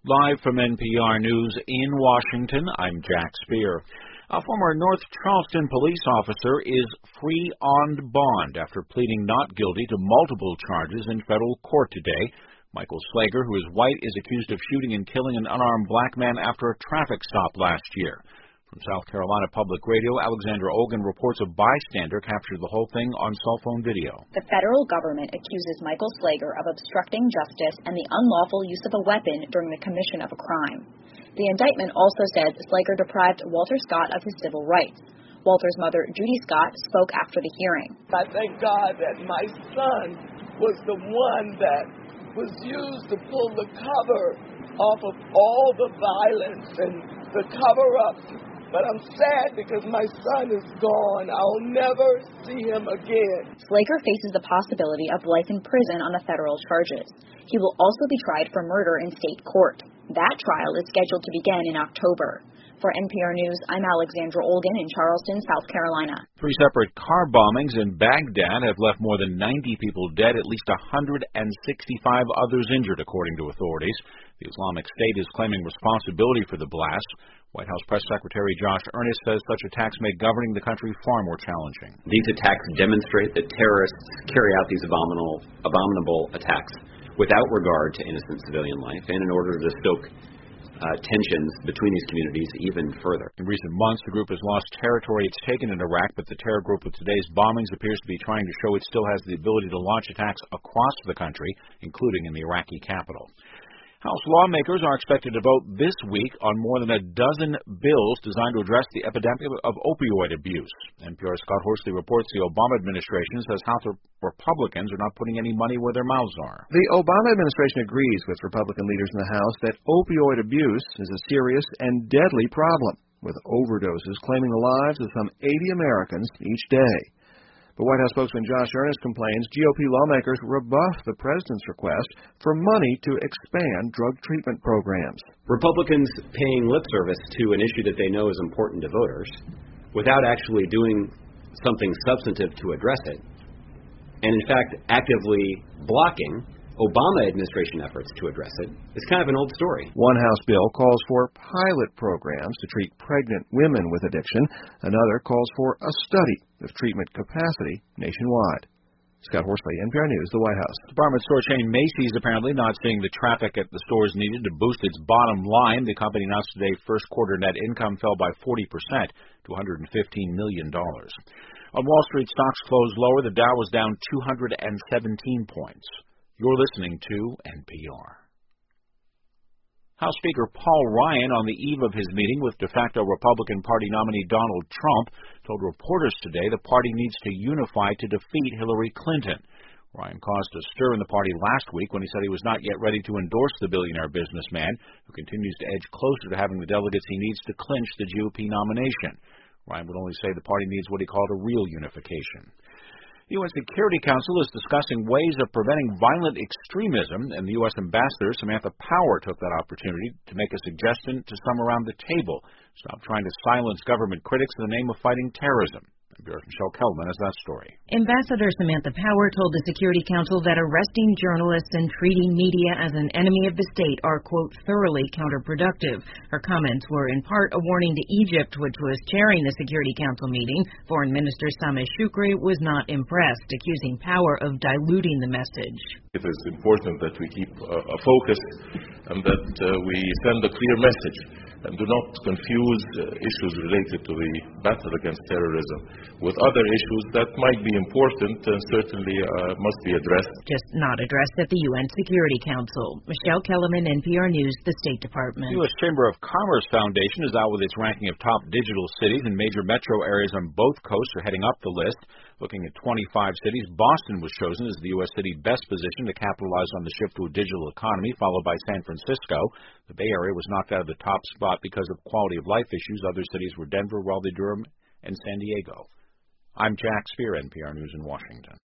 Live from NPR News in Washington, I'm Jack Speer. A former North Charleston police officer is free on bond after pleading not guilty to multiple charges in federal court today. Michael Slager, who is white, is accused of shooting and killing an unarmed black man after a traffic stop last year. From South Carolina Public Radio, Alexandra Olgan reports a bystander captured the whole thing on cell phone video. The federal government accuses Michael Slager of obstructing justice and the unlawful use of a weapon during the commission of a crime. The indictment also says Slager deprived Walter Scott of his civil rights. Walter's mother, Judy Scott, spoke after the hearing. I thank God that my son was the one that was used to pull the cover off of all the violence and the cover-up. But I'm sad because my son is gone. I'll never see him again. Slager faces the possibility of life in prison on the federal charges. He will also be tried for murder in state court. That trial is scheduled to begin in October. For NPR News, I'm Alexandra Olgan in Charleston, South Carolina. 3 separate car bombings in Baghdad have left more than 90 people dead, at least 165 others injured, according to authorities. The Islamic State is claiming responsibility for the blast. White House Press Secretary Josh Earnest says such attacks make governing the country far more challenging. These attacks demonstrate that terrorists carry out these abominable attacks without regard to innocent civilian life and in order to stoke tensions between these communities even further. In recent months, the group has lost territory it's taken in Iraq, but the terror group with today's bombings appears to be trying to show it still has the ability to launch attacks across the country, including in the Iraqi capital. House lawmakers are expected to vote this week on more than a dozen bills designed to address the epidemic of opioid abuse. NPR's Scott Horsley reports the Obama administration says House Republicans are not putting any money where their mouths are. The Obama administration agrees with Republican leaders in the House that opioid abuse is a serious and deadly problem, with overdoses claiming the lives of some 80 Americans each day. But White House spokesman Josh Earnest complains GOP lawmakers rebuff the president's request for money to expand drug treatment programs. Republicans paying lip service to an issue that they know is important to voters without actually doing something substantive to address it, and in fact actively blocking Obama administration efforts to address it, is kind of an old story. One House bill calls for pilot programs to treat pregnant women with addiction. Another calls for a study of treatment capacity nationwide. Scott Horsley, NPR News, the White House. Department store chain Macy's apparently not seeing the traffic at the stores needed to boost its bottom line. The company announced today first quarter net income fell by 40% to $115 million. On Wall Street, stocks closed lower. The Dow was down 217 points. You're listening to NPR. House Speaker Paul Ryan, on the eve of his meeting with de facto Republican Party nominee Donald Trump, told reporters today the party needs to unify to defeat Hillary Clinton. Ryan caused a stir in the party last week when he said he was not yet ready to endorse the billionaire businessman, who continues to edge closer to having the delegates he needs to clinch the GOP nomination. Ryan would only say the party needs what he called a real unification. The UN Security Council is discussing ways of preventing violent extremism, and the U.S. Ambassador Samantha Power took that opportunity to make a suggestion to some around the table. Stop trying to silence government critics in the name of fighting terrorism. NPR's Michelle Kelman has that story. Ambassador Samantha Power told the Security Council that arresting journalists and treating media as an enemy of the state are, quote, thoroughly counterproductive. Her comments were in part a warning to Egypt, which was chairing the Security Council meeting. Foreign Minister Sameh Shoukry was not impressed, accusing Power of diluting the message. It is important that we keep a focus and that we send a clear message and do not confuse issues related to the battle against terrorism with other issues that might be important and certainly must be addressed. Just not addressed at the UN Security Council. Michelle Kellerman, NPR News, the State Department. The U.S. Chamber of Commerce Foundation is out with its ranking of top digital cities, and major metro areas on both coasts are heading up the list. Looking at 25 cities, Boston was chosen as the U.S. city best positioned to capitalize on the shift to a digital economy, followed by San Francisco. The Bay Area was knocked out of the top spot because of quality of life issues. Other cities were Denver, Raleigh, Durham, and San Diego. I'm Jack Speer, NPR News in Washington.